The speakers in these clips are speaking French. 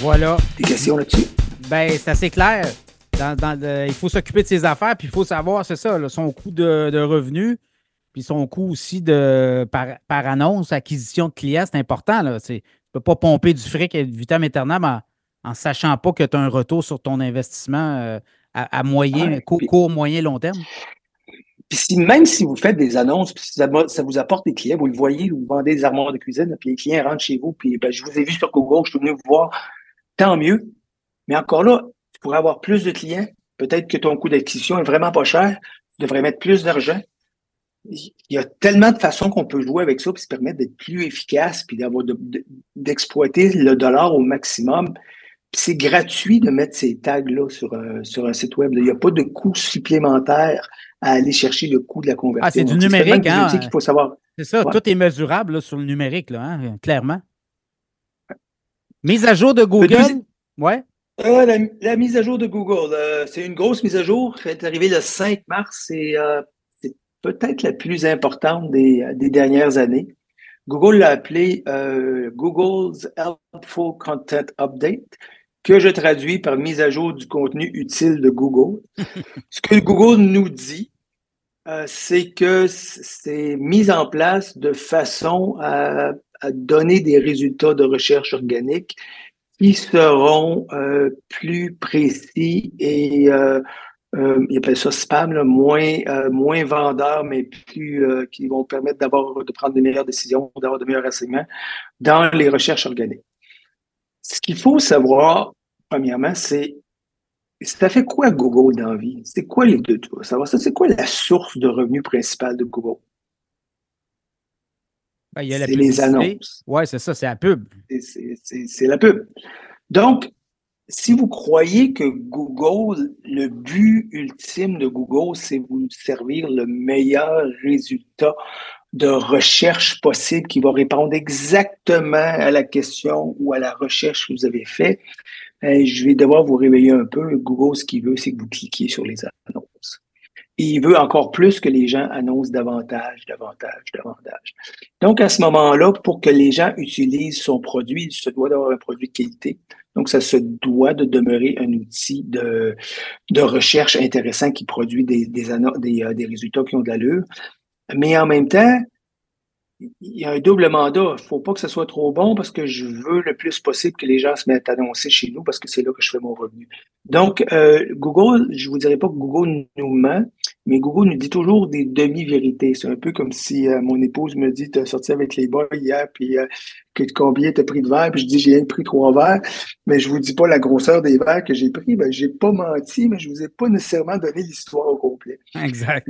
Voilà. Des questions là-dessus? Ben, c'est assez clair. Il faut s'occuper de ses affaires, puis il faut savoir, c'est ça, là, son coût de revenus, puis son coût aussi par annonce, acquisition de clients, c'est important. Là. Tu ne peux pas pomper du fric et vitam aeternam en ne sachant pas que tu as un retour sur ton investissement à moyen, Ouais. court, moyen, long terme. Puis même si vous faites des annonces, puis ça vous apporte des clients, vous le voyez, vous vendez des armoires de cuisine, puis les clients rentrent chez vous, puis je vous ai vu sur Google, je suis venu vous voir, tant mieux. Mais encore là, tu pourrais avoir plus de clients. Peut-être que ton coût d'acquisition est vraiment pas cher. Tu devrais mettre plus d'argent. Il y a tellement de façons qu'on peut jouer avec ça, puis se permettre d'être plus efficace, puis d'exploiter le dollar au maximum. Puis c'est gratuit de mettre ces tags-là sur un site web. Il n'y a pas de coût supplémentaire à aller chercher le coût de la conversion. Ah, c'est du Donc, numérique, des outils qu'il faut savoir. C'est ça, Ouais. tout est mesurable là, sur le numérique, là, hein, clairement. Mise à jour de Google, ouais. La mise à jour de Google, c'est une grosse mise à jour. Elle est arrivée le 5 mars. C'est peut-être la plus importante des dernières années. Google l'a appelé Google's Helpful Content Update, que je traduis par mise à jour du contenu utile de Google. Ce que Google nous dit, c'est que c'est mis en place de façon à donner des résultats de recherche organique qui seront plus précis et ils appellent ça spam, là, moins vendeurs, mais plus qui vont permettre de prendre de meilleures décisions, d'avoir de meilleurs renseignements dans les recherches organiques. Ce qu'il faut savoir, premièrement, c'est ça fait quoi Google dans la vie? C'est quoi les deux? Savoir ça, c'est quoi la source de revenus principale de Google? Ben, il y a la C'est les publicité. annonces. Oui, c'est ça, c'est la pub. C'est la pub. Donc, si vous croyez que Google, le but ultime de Google, c'est vous servir le meilleur résultat de recherche possible qui va répondre exactement à la question ou à la recherche que vous avez faite, je vais devoir vous réveiller un peu. Google, ce qu'il veut, c'est que vous cliquiez sur les annonces. Et il veut encore plus que les gens annoncent davantage. Donc, à ce moment-là, pour que les gens utilisent son produit, il se doit d'avoir un produit de qualité. Donc, ça se doit de demeurer un outil de recherche intéressant qui produit des résultats qui ont de l'allure. Mais en même temps, il y a un double mandat. Il ne faut pas que ce soit trop bon parce que je veux le plus possible que les gens se mettent à annoncer chez nous parce que c'est là que je fais mon revenu. Donc, Google, je ne vous dirais pas que Google nous ment, mais Google nous dit toujours des demi-vérités. C'est un peu comme si mon épouse me dit, tu as sorti avec les boys hier, puis que combien tu as pris de verres, puis je dis, j'ai rien pris 3 verres, mais je vous dis pas la grosseur des verres que j'ai pris. Ben, j'ai pas menti, mais je vous ai pas nécessairement donné l'histoire au complet. Exact.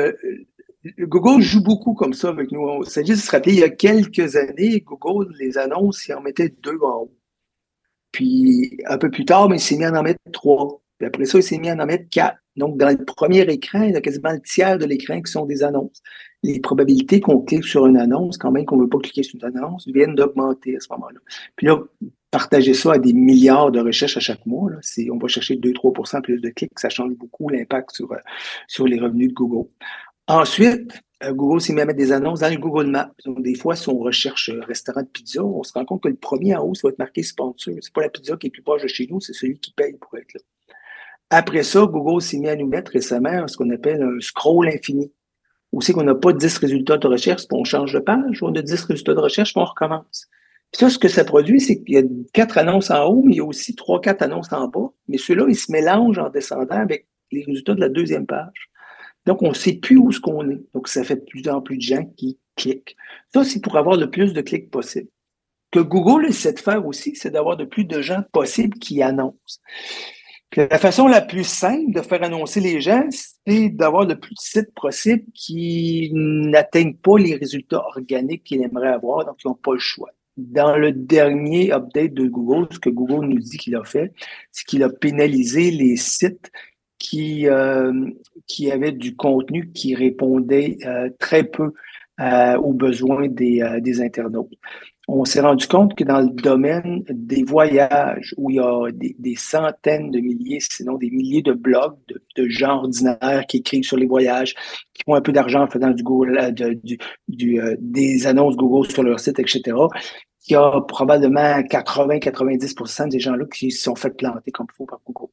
Google joue beaucoup comme ça avec nous. Ça juste se rappeler, il y a quelques années, Google, les annonces, il en mettait 2 en haut. Puis, un peu plus tard, il s'est mis à en mettre 3. Puis après ça, il s'est mis à en mettre 4. Donc, dans le premier écran, il y a quasiment le tiers de l'écran qui sont des annonces. Les probabilités qu'on clique sur une annonce, quand même qu'on ne veut pas cliquer sur une annonce, viennent d'augmenter à ce moment-là. Puis là, partager ça à des milliards de recherches à chaque mois, là, on va chercher 2-3% plus de clics, ça change beaucoup l'impact sur les revenus de Google. Ensuite, Google s'est mis à mettre des annonces dans le Google Maps. Donc, des fois, si on recherche restaurant de pizza, on se rend compte que le premier en haut, ça va être marqué sponsor. C'est pas la pizza qui est plus proche de chez nous, c'est celui qui paye pour être là. Après ça, Google s'est mis à nous mettre récemment ce qu'on appelle un scroll infini. Où c'est qu'on n'a pas 10 résultats de recherche, puis on change de page, on a 10 résultats de recherche, puis on recommence. Puis ça, ce que ça produit, c'est qu'il y a 4 annonces en haut, mais il y a aussi 3-4 annonces en bas. Mais ceux-là, ils se mélangent en descendant avec les résultats de la deuxième page. Donc, on ne sait plus où ce qu'on est. Donc, ça fait de plus en plus de gens qui cliquent. Ça, c'est pour avoir le plus de clics possible. Ce que Google essaie de faire aussi, c'est d'avoir de plus de gens possibles qui annoncent. Puis la façon la plus simple de faire annoncer les gens, c'est d'avoir le plus de sites possibles qui n'atteignent pas les résultats organiques qu'ils aimeraient avoir, donc ils n'ont pas le choix. Dans le dernier update de Google, ce que Google nous dit qu'il a fait, c'est qu'il a pénalisé les sites qui avaient du contenu qui répondait très peu aux besoins des internautes. On s'est rendu compte que dans le domaine des voyages, où il y a des centaines de milliers, sinon des milliers de blogs de gens ordinaires qui écrivent sur les voyages, qui font un peu d'argent en faisant du Google, des annonces Google sur leur site, etc., il y a probablement 80-90% des gens-là qui se sont fait planter comme il faut par Google.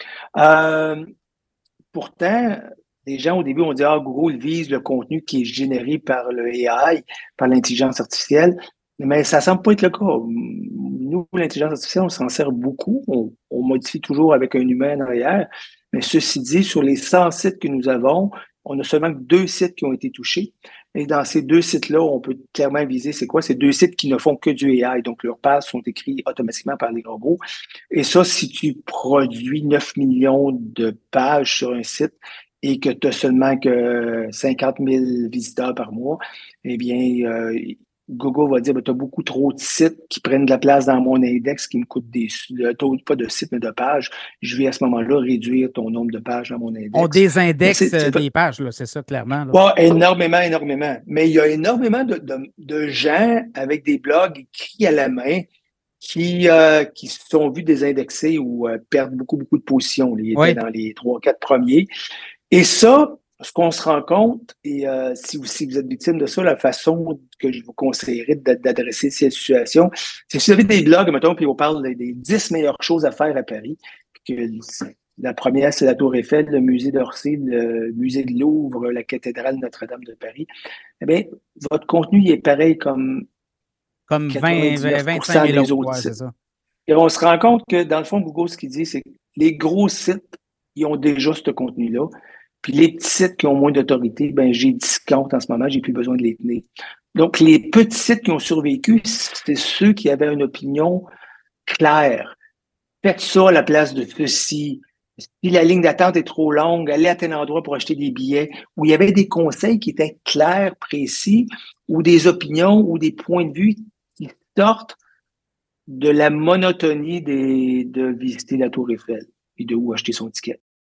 Pourtant, les gens au début ont dit Google vise le contenu qui est généré par le AI, par l'intelligence artificielle. Mais ça semble pas être le cas. Nous, l'intelligence artificielle, on s'en sert beaucoup. On modifie toujours avec un humain en arrière. Mais ceci dit, sur les 100 sites que nous avons, on a seulement 2 sites qui ont été touchés. Et dans ces 2 sites-là, on peut clairement viser c'est quoi? C'est 2 sites qui ne font que du AI. Donc, leurs pages sont écrites automatiquement par les robots. Et ça, si tu produis 9 millions de pages sur un site et que tu as seulement que 50 000 visiteurs par mois, eh bien, Google va dire, tu as beaucoup trop de sites qui prennent de la place dans mon index, qui me coûtent pas de sites, mais de pages. Je vais à ce moment-là réduire ton nombre de pages dans mon index. On désindexe des pages, là, c'est ça, clairement. Là. Énormément. Mais il y a énormément de gens avec des blogs écrits à la main qui se sont vus désindexés ou perdent beaucoup de positions. Ils étaient dans les 3-4 premiers. Et ça, ce qu'on se rend compte, et si vous êtes victime de ça, la façon que je vous conseillerais d'adresser cette situation, c'est si vous avez des blogs, mettons, puis on parle des 10 meilleures choses à faire à Paris, que la première, c'est la Tour Eiffel, le musée d'Orsay, le musée de Louvre, la cathédrale Notre-Dame de Paris. Eh bien, votre contenu est pareil comme 25 000 autres, c'est ça. Et on se rend compte que, dans le fond, Google, ce qu'il dit, c'est que les gros sites, ils ont déjà ce contenu-là. Puis les petits sites qui ont moins d'autorité, ben j'ai 10 comptes en ce moment, j'ai plus besoin de les tenir. Donc, les petits sites qui ont survécu, c'est ceux qui avaient une opinion claire. Faites ça à la place de ceci. Si la ligne d'attente est trop longue, allez à tel endroit pour acheter des billets, où il y avait des conseils qui étaient clairs, précis, ou des opinions ou des points de vue qui sortent de la monotonie de visiter la Tour Eiffel et de où acheter son ticket.